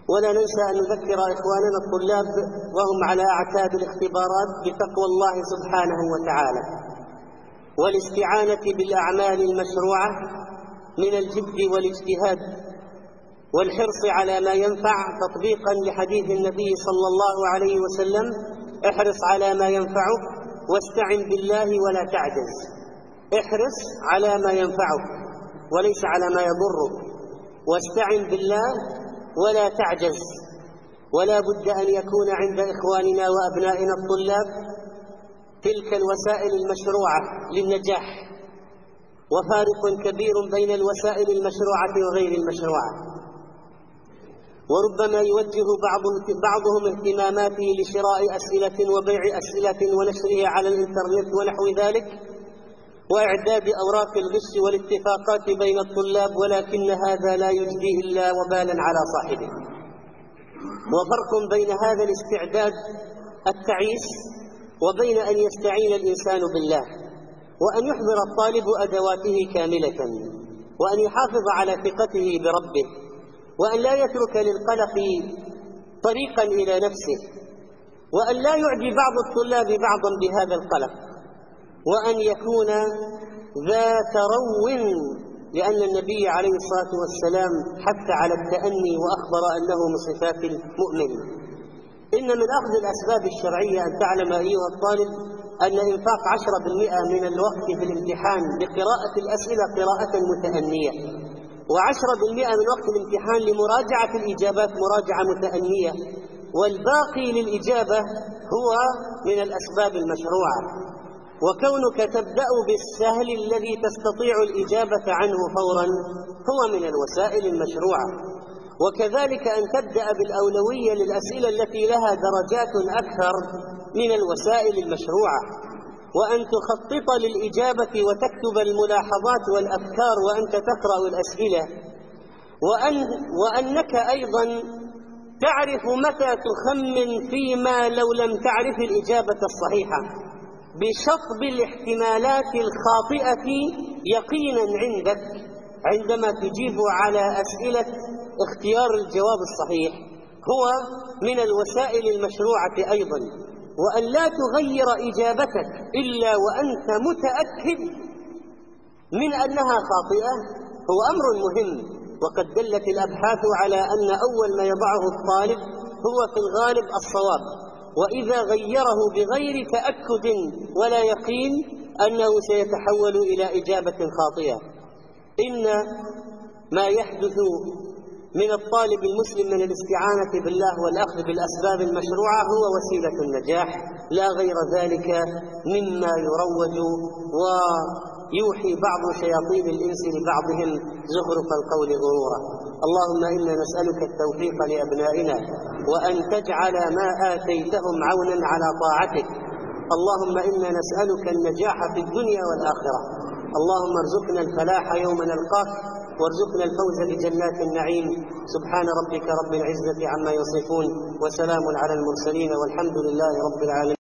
ولا ننسى أن نذكر إخواننا الطلاب وهم على أعتاب الاختبارات بتقوى الله سبحانه وتعالى والاستعانة بالأعمال المشروعة من الجد والاجتهاد والحرص على ما ينفع، تطبيقا لحديث النبي صلى الله عليه وسلم: احرص على ما ينفعك واستعن بالله ولا تعجز. احرص على ما ينفعك وليس على ما يضرك، واستعن بالله ولا تعجز. ولا بد أن يكون عند إخواننا وأبنائنا الطلاب تلك الوسائل المشروعة للنجاح، وفارق كبير بين الوسائل المشروعة وغير المشروعة. وربما يوجه بعضهم اهتماماته لشراء أسئلة وبيع أسئلة ونشرها على الإنترنت ونحو ذلك، وإعداد أوراق الغش والاتفاقات بين الطلاب، ولكن هذا لا يجديه إلا وبالا على صاحبه. وفرق بين هذا الاستعداد التعيس وبين أن يستعين الإنسان بالله، وأن يحضر الطالب أدواته كاملة، وأن يحافظ على ثقته بربه، وأن لا يترك للقلق طريقا إلى نفسه، وأن لا يعدي بعض الطلاب بعضا بهذا القلق، وأن يكون ذا ترو، لأن النبي عليه الصلاة والسلام حث على التأني وأخبر أنه من صفات المؤمن. إن من أخذ الأسباب الشرعية أن تعلم أيها الطالب أن إنفاق 10% من الوقت في الامتحان بقراءة الأسئلة قراءة متأنية، و10% من وقت الامتحان لمراجعة الإجابات مراجعة متأنية، والباقي للإجابة هو من الأسباب المشروعة. وكونك تبدأ بالسهل الذي تستطيع الإجابة عنه فورا هو من الوسائل المشروعة. وكذلك أن تبدأ بالأولوية للأسئلة التي لها درجات أكثر من الوسائل المشروعة، وأن تخطط للإجابة وتكتب الملاحظات والأفكار وأنت تقرأ الأسئلة، وأنك أيضا تعرف متى تخمن فيما لو لم تعرف الإجابة الصحيحة، بشطب الاحتمالات الخاطئة يقينا عندك عندما تجيب على أسئلة اختيار الجواب الصحيح، هو من الوسائل المشروعة أيضا. وأن لا تغير إجابتك إلا وأنت متأكد من أنها خاطئة هو أمر مهم. وقد دلت الأبحاث على أن أول ما يضعه الطالب هو في الغالب الصواب، وإذا غيره بغير تأكد ولا يقين أنه سيتحول إلى إجابة خاطئة. إن ما يحدث من الطالب المسلم من الاستعانة بالله والأخذ بالأسباب المشروعة هو وسيلة النجاح، لا غير ذلك مما يروج ويوحي بعض شياطين الإنس لبعضهم زخرف القول غرورا. اللهم إنا نسألك التوفيق لأبنائنا، وأن تجعل ما آتيتهم عونا على طاعتك. اللهم إنا نسألك النجاح في الدنيا والآخرة. اللهم ارزقنا الفلاح يوم نلقاك، وارزقنا الفوز بجنات النعيم. سبحان ربك رب العزة عما يصفون، وسلام على المرسلين، والحمد لله رب العالمين.